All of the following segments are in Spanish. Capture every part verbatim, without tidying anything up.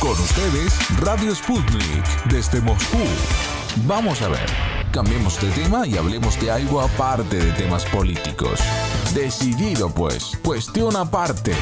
Con ustedes, Radio Sputnik, desde Moscú. Vamos a ver, cambiemos de tema y hablemos de algo aparte de temas políticos. Decidido pues, cuestión aparte.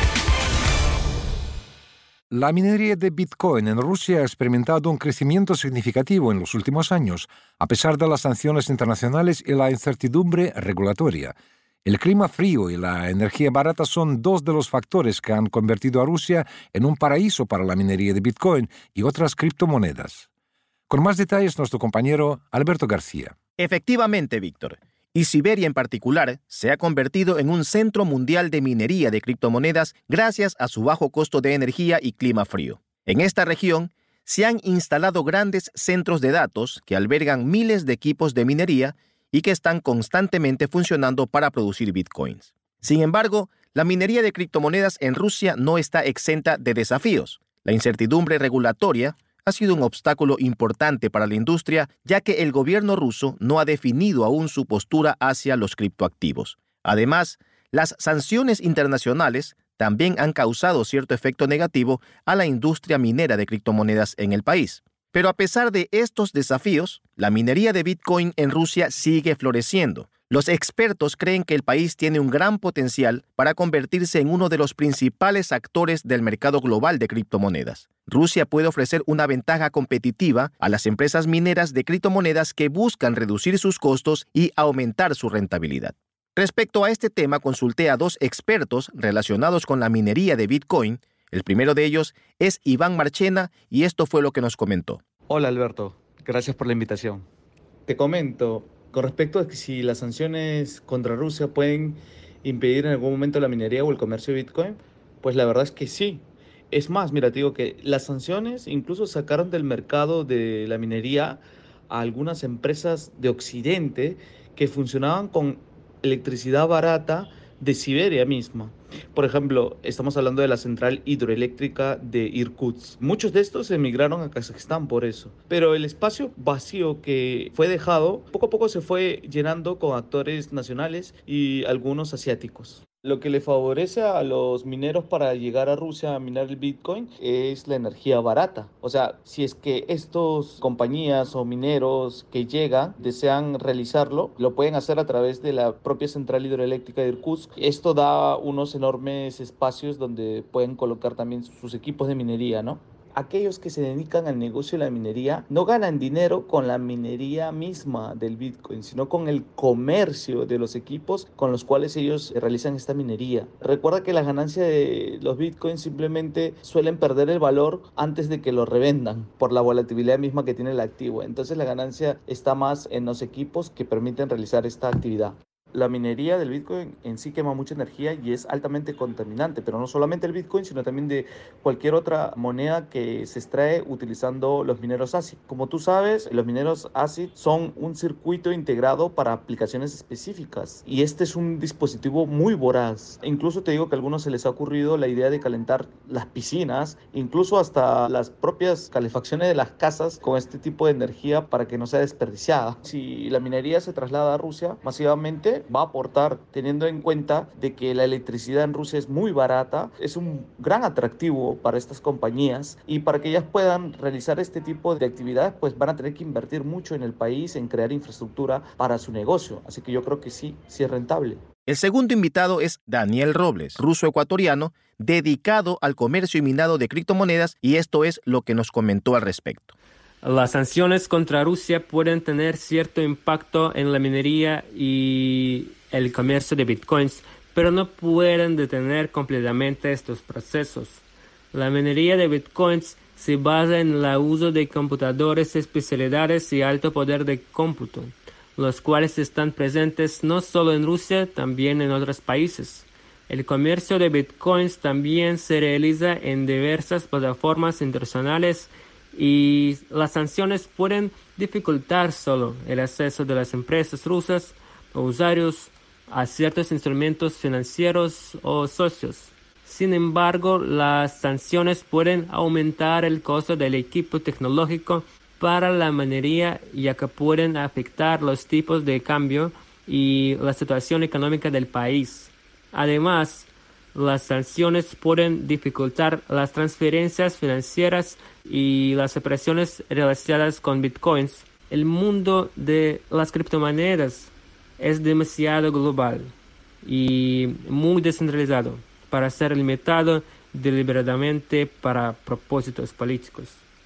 La minería de Bitcoin en Rusia ha experimentado un crecimiento significativo en los últimos años, a pesar de las sanciones internacionales y la incertidumbre regulatoria. El clima frío y la energía barata son dos de los factores que han convertido a Rusia en un paraíso para la minería de Bitcoin y otras criptomonedas. Con más detalles, nuestro compañero Alberto García. Efectivamente, Víctor. Y Siberia en particular se ha convertido en un centro mundial de minería de criptomonedas gracias a su bajo costo de energía y clima frío. En esta región se han instalado grandes centros de datos que albergan miles de equipos de minería y que están constantemente funcionando para producir bitcoins. Sin embargo, la minería de criptomonedas en Rusia no está exenta de desafíos. La incertidumbre regulatoria ha sido un obstáculo importante para la industria, ya que el gobierno ruso no ha definido aún su postura hacia los criptoactivos. Además, las sanciones internacionales también han causado cierto efecto negativo a la industria minera de criptomonedas en el país. Pero a pesar de estos desafíos, la minería de Bitcoin en Rusia sigue floreciendo. Los expertos creen que el país tiene un gran potencial para convertirse en uno de los principales actores del mercado global de criptomonedas. Rusia puede ofrecer una ventaja competitiva a las empresas mineras de criptomonedas que buscan reducir sus costos y aumentar su rentabilidad. Respecto a este tema, consulté a dos expertos relacionados con la minería de Bitcoin. El primero de ellos es Iván Marchena y esto fue lo que nos comentó. Hola Alberto, gracias por la invitación. Te comento, con respecto a que si las sanciones contra Rusia pueden impedir en algún momento la minería o el comercio de Bitcoin, pues la verdad es que sí. Es más, mira, te digo que las sanciones incluso sacaron del mercado de la minería a algunas empresas de Occidente que funcionaban con electricidad barata de Siberia misma. Por ejemplo, estamos hablando de la central hidroeléctrica de Irkutsk. Muchos de estos emigraron a Kazajstán por eso. Pero el espacio vacío que fue dejado, poco a poco se fue llenando con actores nacionales y algunos asiáticos. Lo que le favorece a los mineros para llegar a Rusia a minar el Bitcoin es la energía barata. O sea, si es que estas compañías o mineros que llegan desean realizarlo, lo pueden hacer a través de la propia central hidroeléctrica de Irkutsk. Esto da unos enormes espacios donde pueden colocar también sus equipos de minería, ¿no? Aquellos que se dedican al negocio de la minería no ganan dinero con la minería misma del Bitcoin, sino con el comercio de los equipos con los cuales ellos realizan esta minería. Recuerda que las ganancias de los Bitcoins simplemente suelen perder el valor antes de que lo revendan por la volatilidad misma que tiene el activo. Entonces la ganancia está más en los equipos que permiten realizar esta actividad. La minería del Bitcoin en sí quema mucha energía y es altamente contaminante, pero no solamente el Bitcoin, sino también de cualquier otra moneda que se extrae utilizando los mineros A S I C. Como tú sabes, los mineros A S I C son un circuito integrado para aplicaciones específicas y este es un dispositivo muy voraz. Incluso te digo que a algunos se les ha ocurrido la idea de calentar las piscinas, incluso hasta las propias calefacciones de las casas con este tipo de energía para que no sea desperdiciada. Si la minería se traslada a Rusia masivamente, va a aportar, teniendo en cuenta de que la electricidad en Rusia es muy barata, es un gran atractivo para estas compañías y para que ellas puedan realizar este tipo de actividades, pues van a tener que invertir mucho en el país, en crear infraestructura para su negocio. Así que yo creo que sí, sí es rentable. El segundo invitado es Daniel Robles, ruso-ecuatoriano, dedicado al comercio y minado de criptomonedas, y esto es lo que nos comentó al respecto. Las sanciones contra Rusia pueden tener cierto impacto en la minería y el comercio de bitcoins, pero no pueden detener completamente estos procesos. La minería de bitcoins se basa en el uso de computadores especialidades y alto poder de cómputo, los cuales están presentes no solo en Rusia, también en otros países. El comercio de bitcoins también se realiza en diversas plataformas internacionales y las sanciones pueden dificultar solo el acceso de las empresas rusas o usuarios a ciertos instrumentos financieros o socios. Sin embargo, las sanciones pueden aumentar el costo del equipo tecnológico para la minería, ya que pueden afectar los tipos de cambio y la situación económica del país. Además, Las sanciones pueden dificultar las transferencias financieras y las operaciones relacionadas con bitcoins. El mundo de las criptomonedas es demasiado global y muy descentralizado para ser limitado deliberadamente para propósitos políticos.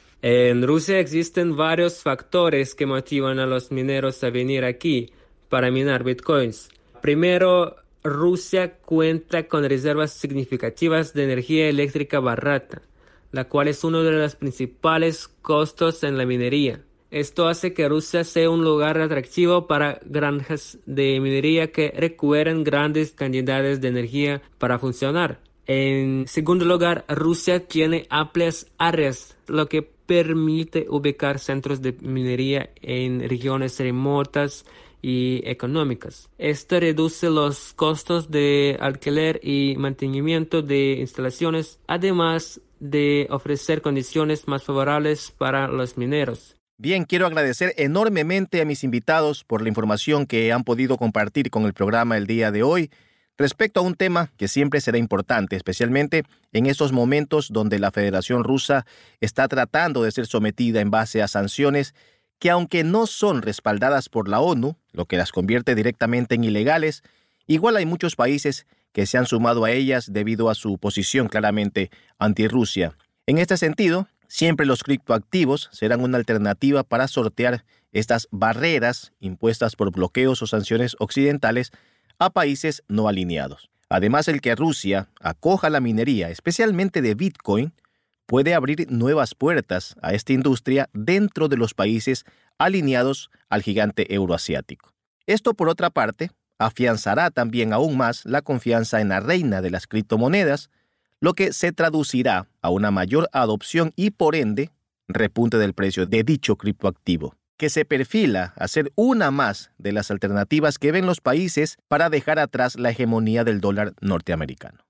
En Rusia existen varios factores que motivan a los mineros a venir aquí para minar bitcoins. Primero, Rusia cuenta con reservas significativas de energía eléctrica barata, la cual es uno de los principales costos en la minería. Esto hace que Rusia sea un lugar atractivo para granjas de minería que requieren grandes cantidades de energía para funcionar. En segundo lugar, Rusia tiene amplias áreas, lo que permite ubicar centros de minería en regiones remotas y económicas. Esto reduce los costos de alquiler y mantenimiento de instalaciones, además de ofrecer condiciones más favorables para los mineros. Bien, quiero agradecer enormemente a mis invitados por la información que han podido compartir con el programa el día de hoy respecto a un tema que siempre será importante, especialmente en estos momentos donde la Federación Rusa está tratando de ser sometida en base a sanciones que, aunque no son respaldadas por la ONU, lo que las convierte directamente en ilegales, igual hay muchos países que se han sumado a ellas debido a su posición claramente anti-Rusia. En este sentido, siempre los criptoactivos serán una alternativa para sortear estas barreras impuestas por bloqueos o sanciones occidentales a países no alineados. Además, el que Rusia acoja la minería, especialmente de Bitcoin, puede abrir nuevas puertas a esta industria dentro de los países alineados al gigante euroasiático. Esto, por otra parte, afianzará también aún más la confianza en la reina de las criptomonedas, lo que se traducirá a una mayor adopción y, por ende, repunte del precio de dicho criptoactivo, que se perfila a ser una más de las alternativas que ven los países para dejar atrás la hegemonía del dólar norteamericano.